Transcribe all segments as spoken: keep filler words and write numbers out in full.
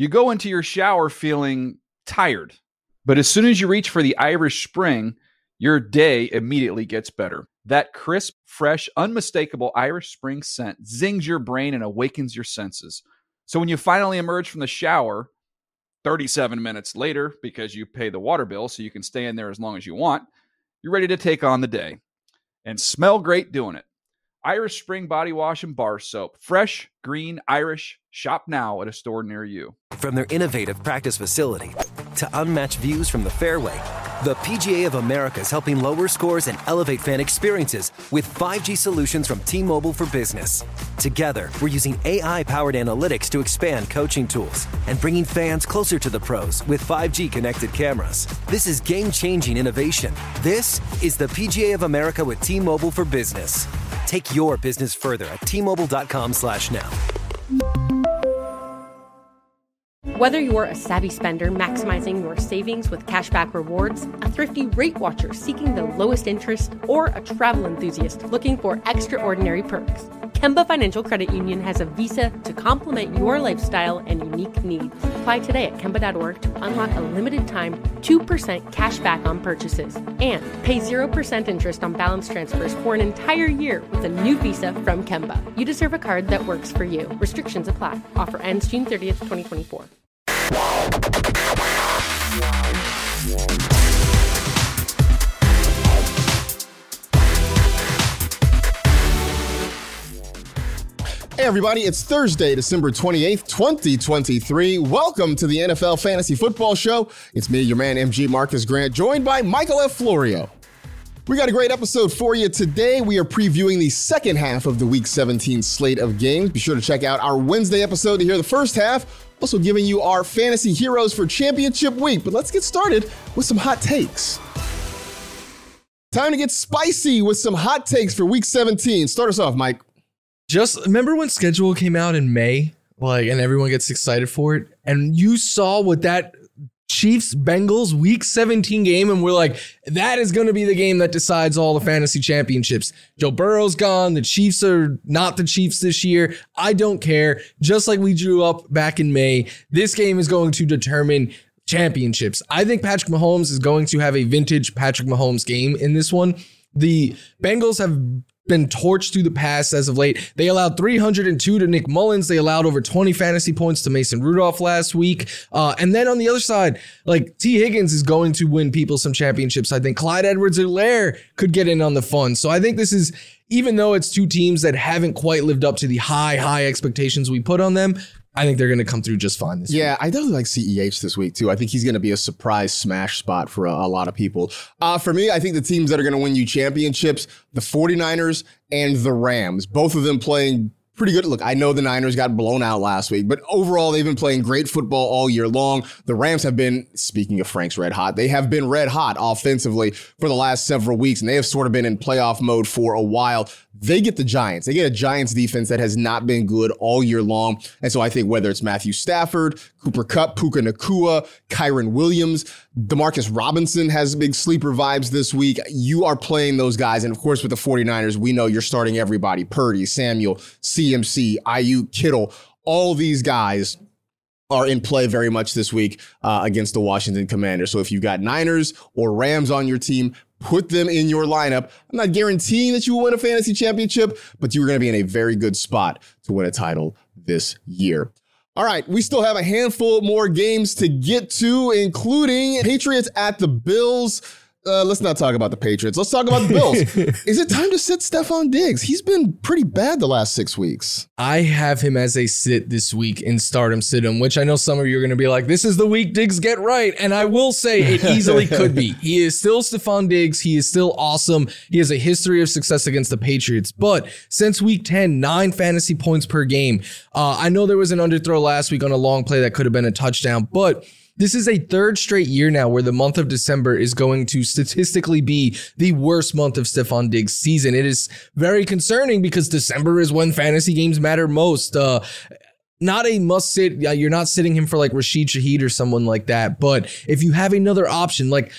You go into your shower feeling tired, but as soon as you reach for the Irish Spring, your day immediately gets better. That crisp, fresh, unmistakable Irish Spring scent zings your brain and awakens your senses. So when you finally emerge from the shower, thirty-seven minutes later, because you pay the water bill so you can stay in there as long as you want, you're ready to take on the day. And smell great doing it. Irish Spring Body Wash and Bar Soap. Fresh, green, Irish. Shop now at a store near you. From their innovative practice facility to unmatched views from the fairway, the P G A of America is helping lower scores and elevate fan experiences with five G solutions from T-Mobile for Business. Together, we're using A I-powered analytics to expand coaching tools and bringing fans closer to the pros with five G connected cameras. This is game-changing innovation. This is the P G A of America with T-Mobile for Business. Take your business further at T-Mobile.com slash now. Whether you're a savvy spender maximizing your savings with cashback rewards, a thrifty rate watcher seeking the lowest interest, or a travel enthusiast looking for extraordinary perks, Kemba Financial Credit Union has a visa to complement your lifestyle and unique needs. Apply today at Kemba dot org to unlock a limited time two percent cash back on purchases and pay zero percent interest on balance transfers for an entire year with a new visa from Kemba. You deserve a card that works for you. Restrictions apply. Offer ends June thirtieth, twenty twenty-four. Hey everybody, it's Thursday, December twenty-eighth, twenty twenty-three. Welcome to the N F L Fantasy Football Show. It's me, your man M G Marcus Grant, joined by Michael F. Florio. We got a great episode for you today. We are previewing the second half of the Week seventeen slate of games. Be sure to check out our Wednesday episode to hear the first half. Also giving you our fantasy heroes for championship week. But let's get started with some hot takes. Time to get spicy with some hot takes for Week seventeen. Start us off, Mike. Just remember when schedule came out in May, like, and everyone gets excited for it, and you saw what that Chiefs Bengals Week seventeen game, and we're like, that is going to be the game that decides all the fantasy championships. Joe Burrow's gone. The Chiefs are not the Chiefs this year. I don't care. Just like we drew up back in May, this game is going to determine championships. I think Patrick Mahomes is going to have a vintage Patrick Mahomes game in this one. The Bengals have been torched through the pass as of late. They allowed three hundred two to Nick Mullins. They allowed over twenty fantasy points to Mason Rudolph last week. Uh, and then on the other side, like T. Higgins is going to win people some championships. I think Clyde Edwards-Helaire could get in on the fun. So I think this is, even though it's two teams that haven't quite lived up to the high, high expectations we put on them, I think they're going to come through just fine this yeah, week. I definitely like C E H this week, too. I think he's going to be a surprise smash spot for a, a lot of people. Uh, for me, I think the teams that are going to win you championships, the 49ers and the Rams, both of them playing pretty good. Look, I know the Niners got blown out last week, but overall, they've been playing great football all year long. The Rams have been, speaking of Frank's red hot, they have been red hot offensively for the last several weeks, and they have sort of been in playoff mode for a while. They get the Giants. They get a Giants defense that has not been good all year long. And so I think whether it's Matthew Stafford, Cooper Kupp, Puka Nacua, Kyron Williams, Demarcus Robinson has big sleeper vibes this week. You are playing those guys. And of course, with the 49ers, we know you're starting everybody. Purdy, Samuel, C M C, Ayuk, Kittle, all these guys are in play very much this week uh, against the Washington Commanders. So if you've got Niners or Rams on your team, put them in your lineup. I'm not guaranteeing that you will win a fantasy championship, but you're going to be in a very good spot to win a title this year. All right, we still have a handful more games to get to, including Patriots at the Bills. Uh, let's not talk about the Patriots. Let's talk about the Bills. Is it time to sit Stephon Diggs? He's been pretty bad the last six weeks. I have him as a sit this week in stardom sit him, which I know some of you are going to be like, this is the week Diggs get right. And I will say it easily could be. He is still Stephon Diggs. He is still awesome. He has a history of success against the Patriots. But since week ten, nine fantasy points per game. Uh, I know there was an underthrow last week on a long play that could have been a touchdown, but this is a third straight year now where the month of December is going to statistically be the worst month of Stephon Diggs' season. It is very concerning because December is when fantasy games matter most. Uh, not a must sit. You're not sitting him for like Rashid Shaheed or someone like that. But if you have another option, like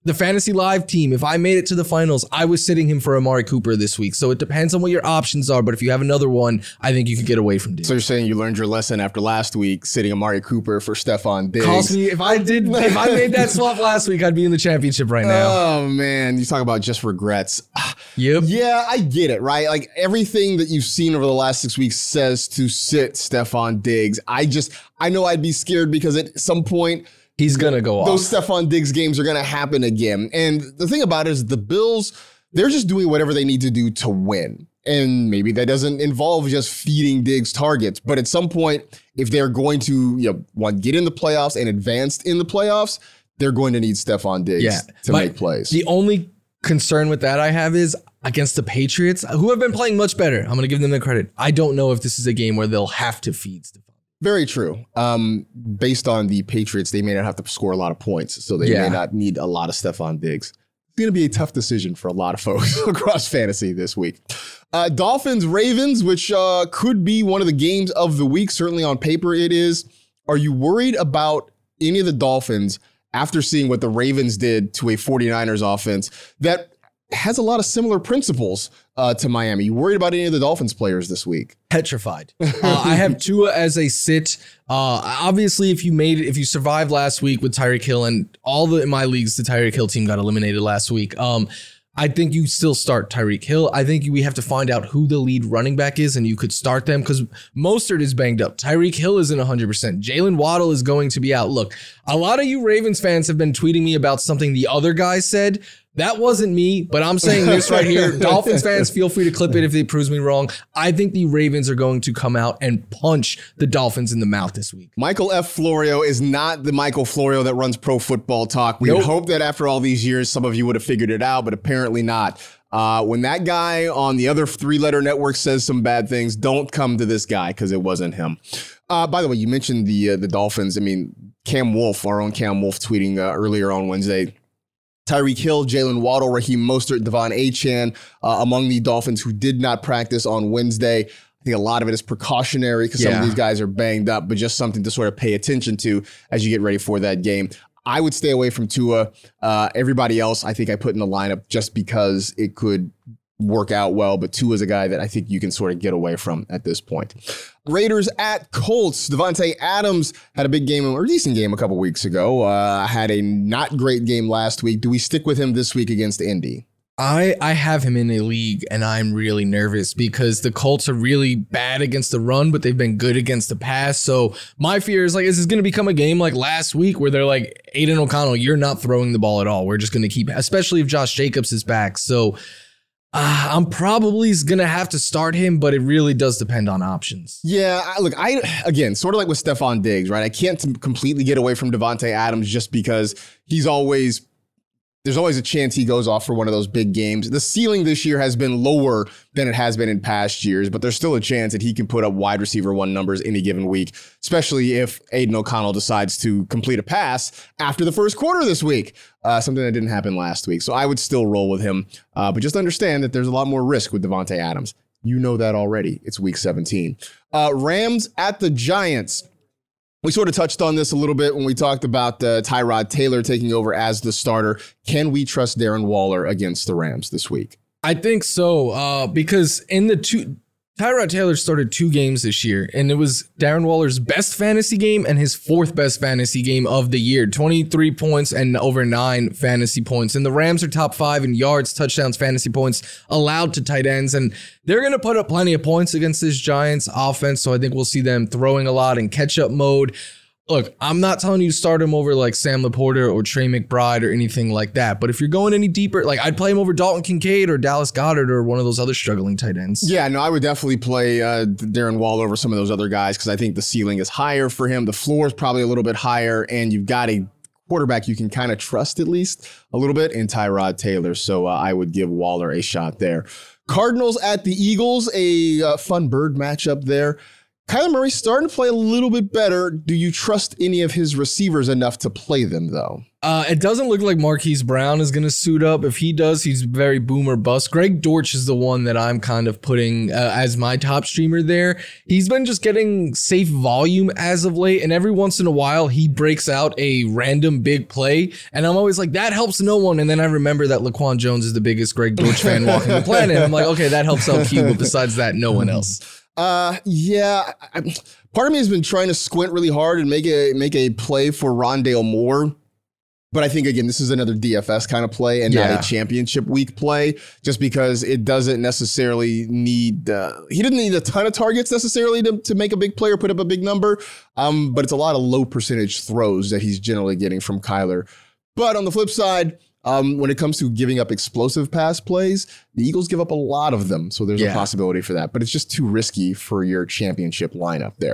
the Fantasy Live team, if I made it to the finals, I was sitting him for Amari Cooper this week. So it depends on what your options are. But if you have another one, I think you could get away from Diggs. So you're saying you learned your lesson after last week, sitting Amari Cooper for Stephon Diggs. Cost me, if I did, if I made that swap last week, I'd be in the championship right now. Oh man, you talk about just regrets. Yep. Yeah, I get it, right? Like everything that you've seen over the last six weeks says to sit Stephon Diggs. I just, I know I'd be scared because at some point, he's going to go off. Those Stephon Diggs games are going to happen again. And the thing about it is the Bills, they're just doing whatever they need to do to win. And maybe that doesn't involve just feeding Diggs targets. But at some point, if they're going to, you know, want get in the playoffs and advanced in the playoffs, they're going to need Stephon Diggs yeah. to My, make plays. The only concern with that I have is against the Patriots, who have been playing much better. I'm going to give them the credit. I don't know if this is a game where they'll have to feed Stephon. Very true. Um, based on the Patriots, they may not have to score a lot of points, so they yeah. may not need a lot of Stephon Diggs. It's going to be a tough decision for a lot of folks across fantasy this week. Uh, Dolphins, Ravens, which uh, could be one of the games of the week. Certainly on paper it is. Are you worried about any of the Dolphins after seeing what the Ravens did to a 49ers offense that has a lot of similar principles uh, to Miami? You worried about any of the Dolphins players this week? Petrified. Uh, I have Tua as a sit. Uh, obviously, if you made it, if you survived last week with Tyreek Hill, and all the in my leagues, the Tyreek Hill team got eliminated last week. Um, I think you still start Tyreek Hill. I think we have to find out who the lead running back is, and you could start them because Mostert is banged up. Tyreek Hill isn't one hundred percent. Jalen Waddle is going to be out. Look, a lot of you Ravens fans have been tweeting me about something the other guy said. That wasn't me, but I'm saying this right here. Dolphins fans, feel free to clip it if it proves me wrong. I think the Ravens are going to come out and punch the Dolphins in the mouth this week. Michael F. Florio is not the Michael Florio that runs Pro Football Talk. We nope. hope that after all these years, some of you would have figured it out, but apparently not. Uh, when that guy on the other three-letter network says some bad things, don't come to this guy because it wasn't him. Uh, by the way, you mentioned the uh, the Dolphins. I mean, Cam Wolf, our own Cam Wolf, tweeting uh, earlier on Wednesday, Tyreek Hill, Jalen Waddle, Raheem Mostert, Devon Achane uh, among the Dolphins who did not practice on Wednesday. I think a lot of it is precautionary because yeah. some of these guys are banged up, but just something to sort of pay attention to as you get ready for that game. I would stay away from Tua. Uh, everybody else, I think I put in the lineup just because it could work out well, but Tua is a guy that I think you can sort of get away from at this point. Raiders at Colts. Devontae Adams had a big game, or a decent game a couple weeks ago. Uh, had a not great game last week. Do we stick with him this week against Indy? I, I have him in a league, and I'm really nervous because the Colts are really bad against the run, but they've been good against the pass. So my fear is like, is this going to become a game like last week where they're like, Aiden O'Connell, you're not throwing the ball at all. We're just going to keep, especially if Josh Jacobs is back. So Uh, I'm probably going to have to start him, but it really does depend on options. Yeah, I, look, I again, sort of like with Stephon Diggs, right? I can't t- completely get away from Devontae Adams just because he's always, there's always a chance he goes off for one of those big games. The ceiling this year has been lower than it has been in past years, but there's still a chance that he can put up wide receiver one numbers any given week, especially if Aiden O'Connell decides to complete a pass after the first quarter this week. Uh, something that didn't happen last week. So I would still roll with him. Uh, but just understand that there's a lot more risk with Devontae Adams. You know that already. It's week seventeen. Uh, Rams at the Giants. We sort of touched on this a little bit when we talked about uh, Tyrod Taylor taking over as the starter. Can we trust Darren Waller against the Rams this week? I think so, uh, because in the two... Tyrod Taylor started two games this year, and it was Darren Waller's best fantasy game and his fourth best fantasy game of the year. twenty-three points and over nine fantasy points. And the Rams are top five in yards, touchdowns, fantasy points allowed to tight ends. And they're going to put up plenty of points against this Giants offense. So I think we'll see them throwing a lot in catch-up mode. Look, I'm not telling you to start him over like Sam Laporta or Trey McBride or anything like that. But if you're going any deeper, like I'd play him over Dalton Kincaid or Dallas Goedert or one of those other struggling tight ends. Yeah, no, I would definitely play uh, Darren Waller over some of those other guys because I think the ceiling is higher for him. The floor is probably a little bit higher, and you've got a quarterback you can kind of trust at least a little bit in Tyrod Taylor. So uh, I would give Waller a shot there. Cardinals at the Eagles, a uh, fun bird matchup there. Kyler Murray's starting to play a little bit better. Do you trust any of his receivers enough to play them, though? Uh, it doesn't look like Marquise Brown is going to suit up. If he does, he's very boom or bust. Greg Dortch is the one that I'm kind of putting uh, as my top streamer there. He's been just getting safe volume as of late, and every once in a while, he breaks out a random big play, and I'm always like, that helps no one, and then I remember that Laquan Jones is the biggest Greg Dortch fan walking the planet, and I'm like, okay, that helps L Q, but besides that, no one else. Uh, yeah, I, part of me has been trying to squint really hard and make a make a play for Rondale Moore. But I think, again, this is another D F S kind of play and Yeah. not a championship week play, just because it doesn't necessarily need, uh, he didn't need a ton of targets necessarily to, to make a big play or put up a big number. Um, but it's a lot of low percentage throws that he's generally getting from Kyler. But on the flip side, um, when it comes to giving up explosive pass plays, the Eagles give up a lot of them. So there's Yeah. a possibility for that, but it's just too risky for your championship lineup there.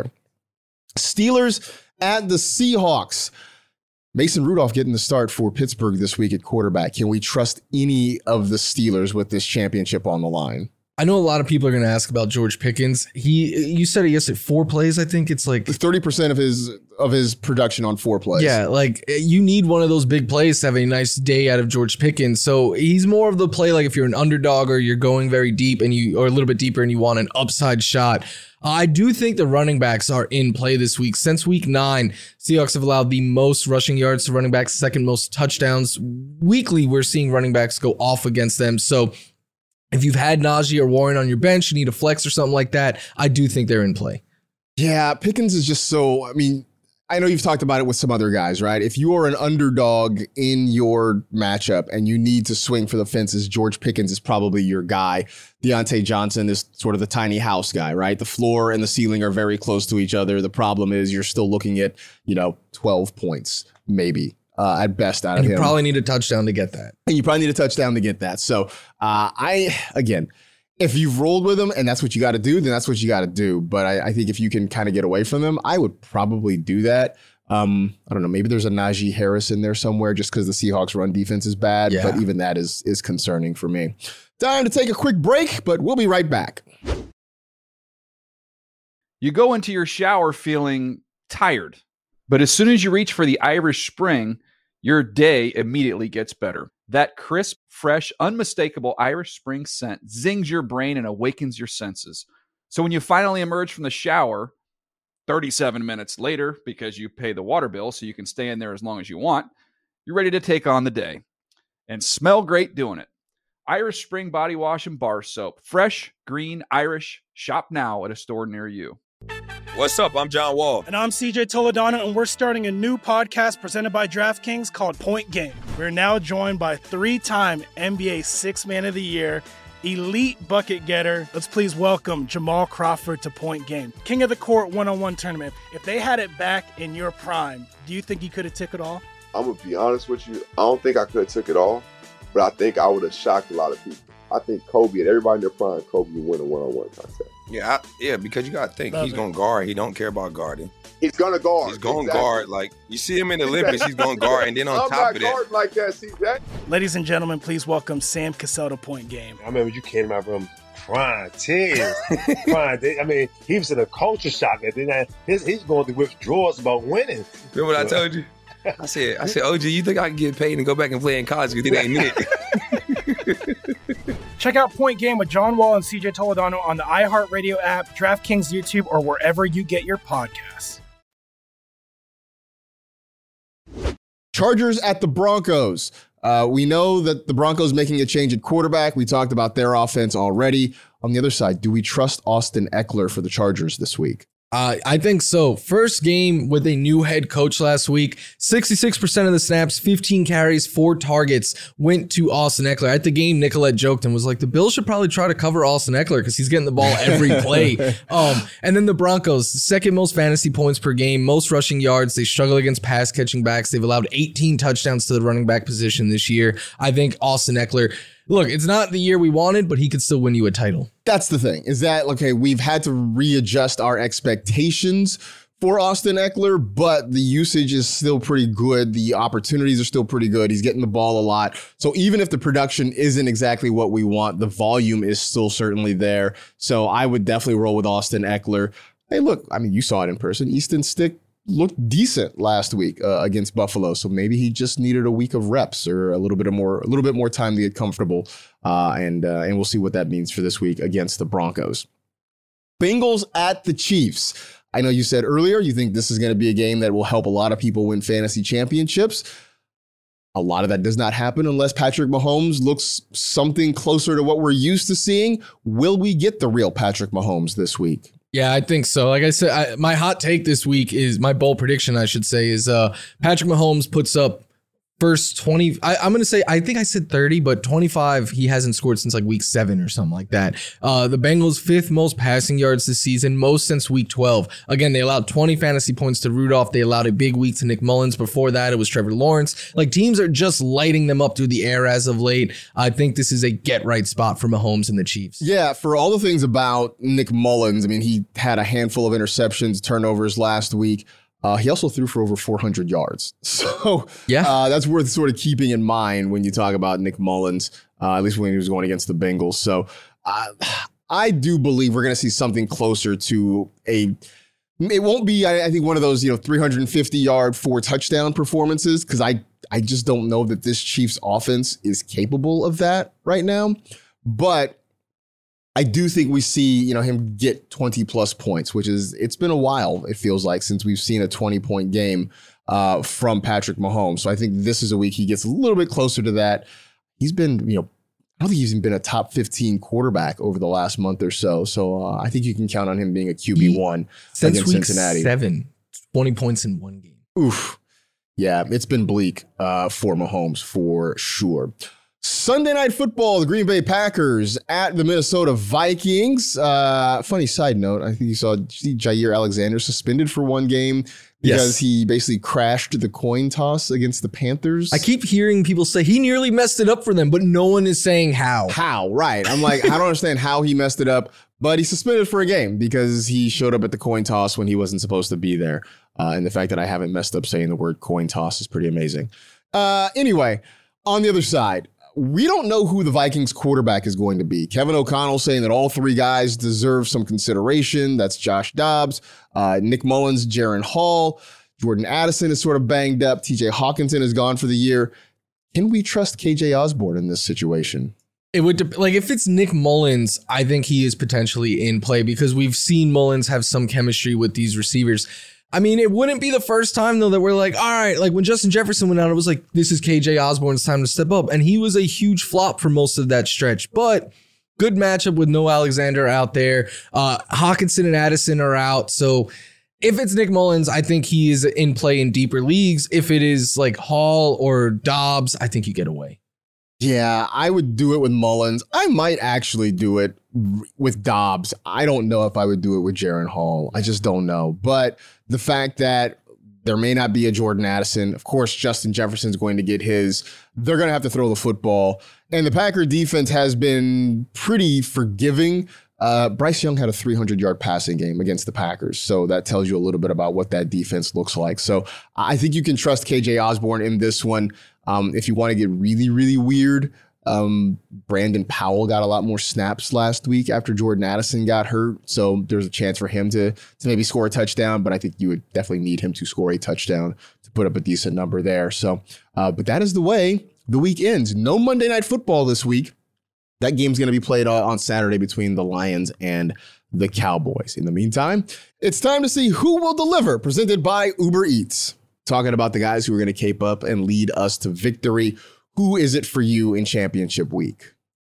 Steelers at the Seahawks. Mason Rudolph getting the start for Pittsburgh this week at quarterback. Can we trust any of the Steelers with this championship on the line? I know a lot of people are going to ask about George Pickens. He, you said it yesterday, four plays. I think it's like thirty percent of his of his production on four plays. Yeah, like you need one of those big plays to have a nice day out of George Pickens. So he's more of the play like if you're an underdog or you're going very deep and you or a little bit deeper and you want an upside shot. I do think the running backs are in play this week. Since week nine, Seahawks have allowed the most rushing yards to running backs, second most touchdowns. Weekly, we're seeing running backs go off against them. So if you've had Najee or Warren on your bench, you need a flex or something like that, I do think they're in play. Yeah, Pickens is just so, I mean, I know you've talked about it with some other guys, right? If you are an underdog in your matchup and you need to swing for the fences, George Pickens is probably your guy. Deontay Johnson is sort of the tiny house guy, right? The floor and the ceiling are very close to each other. The problem is you're still looking at, you know, twelve points, maybe. Uh, at best out of And you him. probably need a touchdown to get that. And you probably need a touchdown to get that. So uh, I, again, if you've rolled with them and that's what you got to do, then that's what you got to do. But I, I think if you can kind of get away from them, I would probably do that. Um, I don't know. Maybe there's a Najee Harris in there somewhere just because the Seahawks run defense is bad. Yeah. But even that is is concerning for me. Time to take a quick break, but we'll be right back. You go into your shower feeling tired, but as soon as you reach for the Irish Spring, your day immediately gets better. That crisp, fresh, unmistakable Irish Spring scent zings your brain and awakens your senses. So when you finally emerge from the shower, thirty-seven minutes later, because you pay the water bill so you can stay in there as long as you want, you're ready to take on the day and smell great doing it. Irish Spring Body Wash and Bar Soap. Fresh, green, Irish. Shop now at a store near you. What's up? I'm John Wall. And I'm C J Toledano, and we're starting a new podcast presented by DraftKings called Point Game. We're now joined by three-time N B A Sixth Man of the Year, elite bucket getter. Let's please welcome Jamal Crawford to Point Game. King of the Court one-on-one tournament. If they had it back in your prime, do you think you could have took it all? I'm going to be honest with you. I don't think I could have took it all, but I think I would have shocked a lot of people. I think Kobe and everybody in their prime, Kobe would win a one-on-one contest. Yeah, I, yeah, because you got to think Love he's it. going to guard. He don't care about guarding. He's going to guard. He's going to Exactly. guard. Like, you see him in the Olympics, he's going to guard. And then on I'm top not of that, guarding like that, C J. Ladies and gentlemen, please welcome Sam Cassell to Point Game. I remember you came out from crying, tears, crying. I mean, he was in a culture shock. And then I, his, he's going through withdrawals about winning. remember what I told you? I said, I said, O G, you think I can get paid and go back and play in college because it ain't it? Check out Point Game with John Wall and C J Toledano on the iHeartRadio app, DraftKings YouTube, or wherever you get your podcasts. Chargers at the Broncos. Uh, we know that the Broncos making a change at quarterback. We talked about their offense already. On the other side, do we trust Austin Eckler for the Chargers this week? Uh, I think so. First game with a new head coach last week. sixty-six percent of the snaps, fifteen carries, four targets went to Austin Eckler. At the game, Nicolette joked and was like, the Bills should probably try to cover Austin Eckler because he's getting the ball every play. um, and then the Broncos, second most fantasy points per game, most rushing yards. They struggle against pass catching backs. They've allowed eighteen touchdowns to the running back position this year. I think Austin Eckler, look, it's not the year we wanted, but he could still win you a title. That's the thing, is that, okay, we've had to readjust our expectations for Austin Eckler, but the usage is still pretty good. The opportunities are still pretty good. He's getting the ball a lot. So even if the production isn't exactly what we want, the volume is still certainly there. So I would definitely roll with Austin Eckler. hey, look, I mean, you saw it in person. Easton Stick looked decent last week uh, against Buffalo, so maybe he just needed a week of reps or a little bit of more, a little bit more time to get comfortable. Uh, and uh, and we'll see what that means for this week against the Broncos. Bengals at the Chiefs. I know you said earlier you think this is going to be a game that will help a lot of people win fantasy championships. A lot of that does not happen unless Patrick Mahomes looks something closer to what we're used to seeing. Will we get the real Patrick Mahomes this week? Yeah, I think so. Like I said, I, my hot take this week is, my bold prediction, I should say, is uh, Patrick Mahomes puts up first twenty. I, I'm going to say, I think I said thirty, but twenty-five, he hasn't scored since like week seven or something like that. Uh, the Bengals' fifth most passing yards this season, most since week twelve. Again, they allowed twenty fantasy points to Rudolph. They allowed a big week to Nick Mullins. Before that, it was Trevor Lawrence. Like, teams are just lighting them up through the air as of late. I think this is a get right spot for Mahomes and the Chiefs. Yeah, for all the things about Nick Mullins, I mean, he had a handful of interceptions, turnovers last week. Uh, he also threw for over four hundred yards. So yeah, uh, that's worth sort of keeping in mind when you talk about Nick Mullins, uh, at least when he was going against the Bengals. So uh, I do believe we're going to see something closer to a, it won't be, I, I think, one of those, you know, three hundred fifty yard, four touchdown performances, because I, I just don't know that this Chiefs offense is capable of that right now. But I do think we see, you know, him get twenty plus points, which is, it's been a while, it feels like, since we've seen a twenty point game uh, from Patrick Mahomes. So I think this is a week he gets a little bit closer to that. He's been, you know, I don't think he's even been a top fifteen quarterback over the last month or so. So uh, I think you can count on him being a Q B one since against week Cincinnati. seven, twenty points in one game. Oof. Yeah, it's been bleak uh, for Mahomes for sure. Sunday Night Football, the Green Bay Packers at the Minnesota Vikings. Uh, funny side note, I think you saw see Jair Alexander suspended for one game because yes. he basically crashed the coin toss against the Panthers. I keep hearing people say he nearly messed it up for them, but no one is saying how. How, right. I'm like, I don't understand how he messed it up, but he's suspended for a game because he showed up at the coin toss when he wasn't supposed to be there. Uh, and the fact that I haven't messed up saying the word coin toss is pretty amazing. Uh, anyway, on the other side, we don't know who the Vikings quarterback is going to be. Kevin O'Connell saying that all three guys deserve some consideration. That's Josh Dobbs, uh, Nick Mullins, Jaren Hall. Jordan Addison is sort of banged up. T J Hawkinson is gone for the year. Can we trust K J Osborne in this situation? It would dep- like if it's Nick Mullins, I think he is potentially in play because we've seen Mullins have some chemistry with these receivers. I mean, it wouldn't be the first time, though, that we're like, all right, like when Justin Jefferson went out, it was like, this is K J Osborne's time to step up. And he was a huge flop for most of that stretch. But good matchup with no Alexander out there. Uh, Hawkinson and Addison are out. So if it's Nick Mullins, I think he is in play in deeper leagues. If it is like Hall or Dobbs, I think you get away. Yeah, I would do it with Mullins. I might actually do it with Dobbs. I don't know if I would do it with Jaren Hall. I just don't know. But the fact that there may not be a Jordan Addison, of course, Justin Jefferson's going to get his. They're going to have to throw the football. And the Packer defense has been pretty forgiving. Uh, Bryce Young had a three hundred yard passing game against the Packers. So that tells you a little bit about what that defense looks like. So I think you can trust K J Osborne in this one. Um, if you want to get really, really weird, um, Brandon Powell got a lot more snaps last week after Jordan Addison got hurt. So there's a chance for him to, to maybe score a touchdown, but I think you would definitely need him to score a touchdown to put up a decent number there. So, uh, but that is the way the week ends. No Monday Night Football this week. That game's going to be played on Saturday between the Lions and the Cowboys. In the meantime, it's time to see who will deliver, presented by Uber Eats. Talking about the guys who are going to cape up and lead us to victory. Who is it for you in championship week?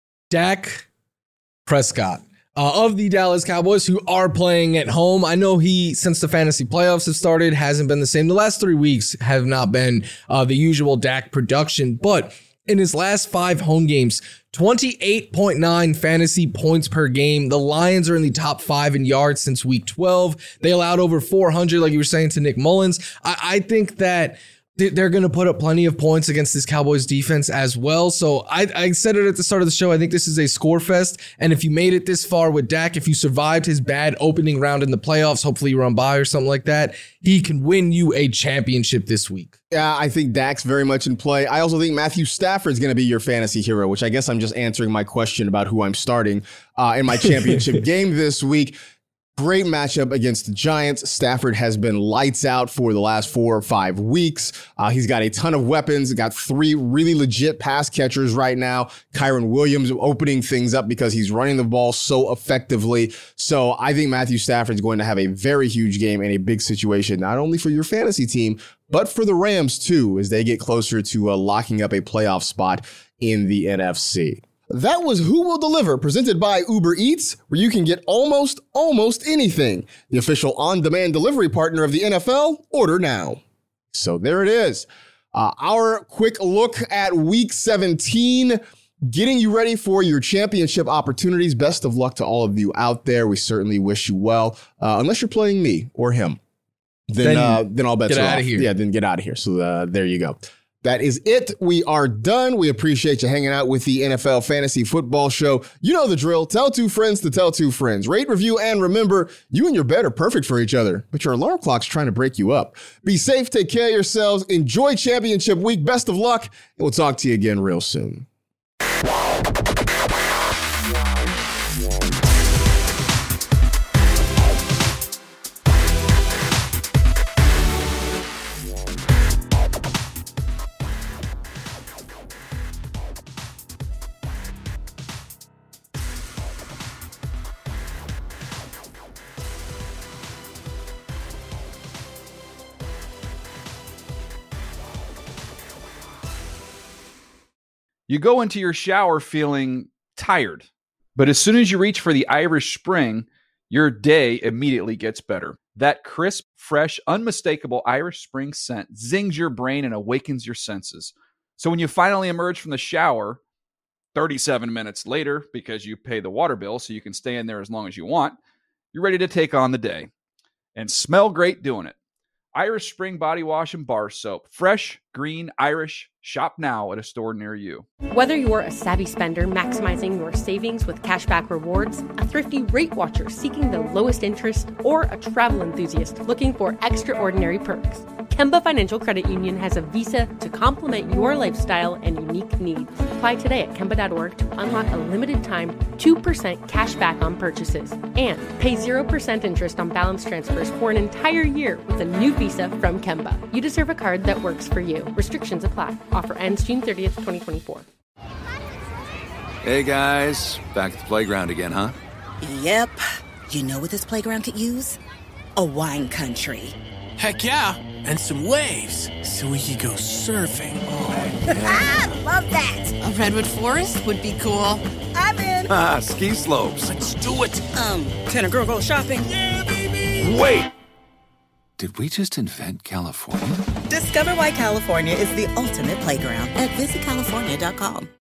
Dak Prescott uh, of the Dallas Cowboys, who are playing at home. I know he, since the fantasy playoffs have started, hasn't been the same. The last three weeks have not been uh, the usual Dak production, but in his last five home games, twenty-eight point nine fantasy points per game. The Lions are in the top five in yards since week twelve. They allowed over four hundred, like you were saying, to Nick Mullins. I, I think that they're going to put up plenty of points against this Cowboys defense as well. So I, I said it at the start of the show. I think this is a score fest. And if you made it this far with Dak, if you survived his bad opening round in the playoffs, hopefully you're on bye or something like that, he can win you a championship this week. Yeah, I think Dak's very much in play. I also think Matthew Stafford's going to be your fantasy hero, which I guess I'm just answering my question about who I'm starting uh, in my championship game this week. Great matchup against the Giants. Stafford has been lights out for the last four or five weeks. Uh, he's got a ton of weapons. Got three really legit pass catchers right now. Kyron Williams opening things up because he's running the ball so effectively. So I think Matthew Stafford's going to have a very huge game and a big situation, not only for your fantasy team, but for the Rams too, as they get closer to uh, locking up a playoff spot in the N F C. That was Who Will Deliver, presented by Uber Eats, where you can get almost, almost anything. The official on-demand delivery partner of the N F L. Order now. So there it is. Uh, our quick look at Week seventeen, getting you ready for your championship opportunities. Best of luck to all of you out there. We certainly wish you well, uh, unless you're playing me or him. Then, then, uh, then I'll bet get you out off. of here. Yeah, then get out of here. So uh, there you go. That is it. We are done. We appreciate you hanging out with the N F L Fantasy Football Show. You know the drill. Tell two friends to tell two friends. Rate, review, and remember, you and your bed are perfect for each other, but your alarm clock's trying to break you up. Be safe. Take care of yourselves. Enjoy championship week. Best of luck. And we'll talk to you again real soon. You go into your shower feeling tired, but as soon as you reach for the Irish Spring, your day immediately gets better. That crisp, fresh, unmistakable Irish Spring scent zings your brain and awakens your senses. So when you finally emerge from the shower, thirty-seven minutes later, because you pay the water bill so you can stay in there as long as you want, you're ready to take on the day and smell great doing it. Irish Spring Body Wash and Bar Soap. Fresh, green, Irish. Shop now at a store near you. Whether you're a savvy spender maximizing your savings with cashback rewards, a thrifty rate watcher seeking the lowest interest, or a travel enthusiast looking for extraordinary perks, Kemba Financial Credit Union has a visa to complement your lifestyle and unique needs. Apply today at Kemba dot org to unlock a limited time two percent cash back on purchases and pay zero percent interest on balance transfers for an entire year with a new visa from Kemba. You deserve a card that works for you. Restrictions apply. Offer ends June thirtieth, twenty twenty-four. Hey guys, back at the playground again, huh? Yep. You know what this playground could use? A wine country. Heck yeah, and some waves so we could go surfing. Oh, yeah. Ah, love that. A redwood forest would be cool. I'm in. Ah, ski slopes. Let's do it. Um, can a girl go shopping? Yeah, baby. Wait. Did we just invent California? Discover why California is the ultimate playground at visit california dot com.